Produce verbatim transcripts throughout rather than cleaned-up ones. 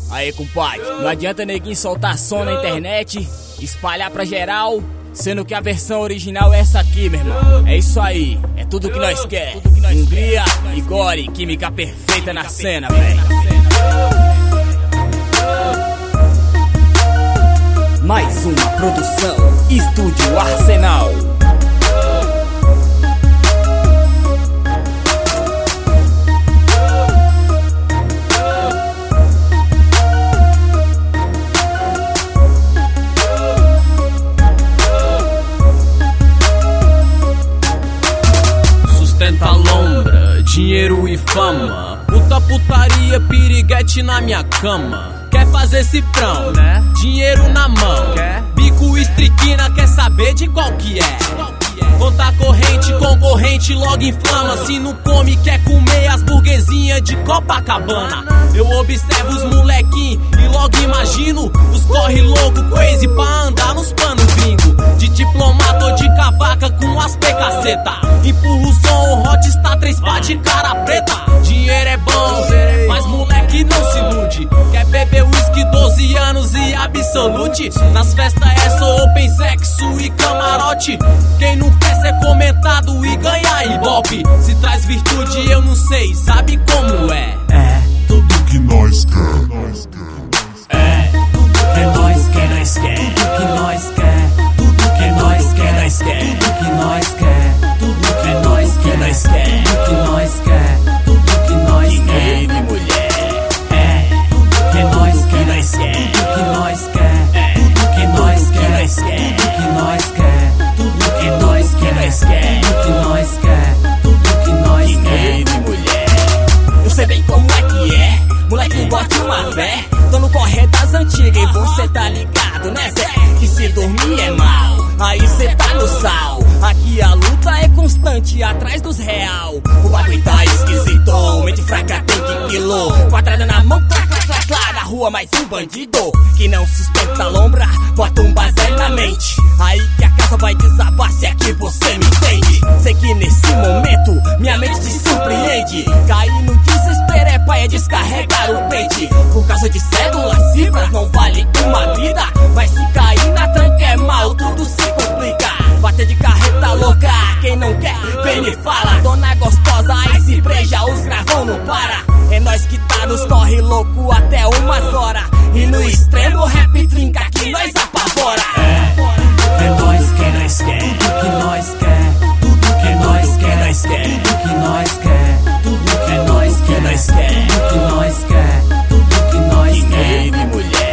Aí, compadre, não adianta neguinho soltar som na internet, espalhar pra geral, sendo que a versão original é essa aqui, meu irmão. É isso aí, é tudo que nós quer. Hungria e Gore, química perfeita na cena, velho. Mais uma produção, Estúdio Arsenal. Sustenta lombra, dinheiro e fama, puta putaria, piriguete na minha cama. Quer fazer cifrão, né? Dinheiro na mão, quer? Bico estriquina, quer saber de qual que é? Conta corrente, concorrente, logo inflama. Se não come, quer comer as burguesinhas de Copacabana. Eu observo os molequinhos e logo imagino os corre louco, crazy pra andar nos pano gringo. De diplomata ou de cavaca com as pecaceta. Empurra o som, o hot está três pá de cara preta. Dinheiro é bom, mas moleque não se ilude. Quer beber whisky, doze anos e absolute. Nas festas é só open sexo e camarote. Quem não quer ser comentado e ganhar ibope? Se traz virtude eu não sei, sabe como é? É tudo que nós quer. É tudo que nós quer, nós quer. Tudo que nós quer, tudo que nós quer, nós quer. tudo que nós quer, tudo que nós quer, nós quer. tudo que nós quer, tudo que nós quer. Dinheiro e mulher. É tudo que nós quer, nós quer. tudo que nós quer, tudo que nós quer, nós quer. tudo que nós quer, tudo que nós quer, nós quer. tudo que nós quer, tudo que nós quer. Dinheiro e mulher. Eu sei bem como é que é. Moleque, bote uma fé. Tô no correr das antigas e você tá ligado, né, Zé? Que se dormir é mal, aí cê tá no sal. Aqui a luta é constante, atrás dos real. O bagulho tá esquisito, mente fraca tem que quilo. Quadrada na mão, clá, clá, clá, clá. Na rua mais um bandido que não sustenta a lombra, bota um baseado na mente. Aí que a casa vai desabar, se é que você me entende. Sei que nesse momento minha mente te surpreende. Cair no desespero é pai, é descarregar o pente. Por causa de cédula, cifras não vale uma vida. Mas se cair na tranca é mal, tudo se complica. Bater de carreta louca, quem não quer, vem me fala. Dona gostosa, aí se breja, os gravão não para. É nós que tá nos corre louco até umas horas. E no extremo rap trinca que nós apavora. É tudo que nós quer, nós quer, tudo que nós quer, tudo que nós quer, nós quer. tudo que nós quer, tudo que nós quer, nós quer. tudo que nós quer, tudo que nós quer. Dinheiro e mulher.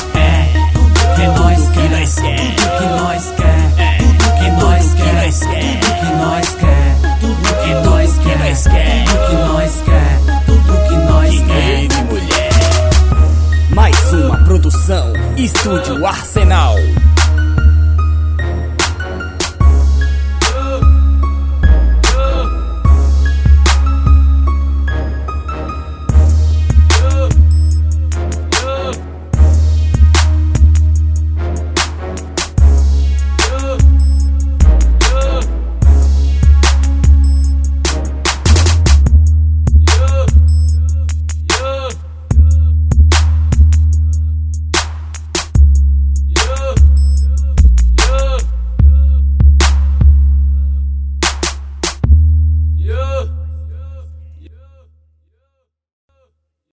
É tudo que nós quer, nós quer. tudo que nós quer, tudo que nós quer, nós quer. tudo que nós quer, tudo que nós quer, nós quer. tudo que nós quer, tudo que nós quer. Dinheiro e mulher. Mais uma produção, Estúdio Arsenal.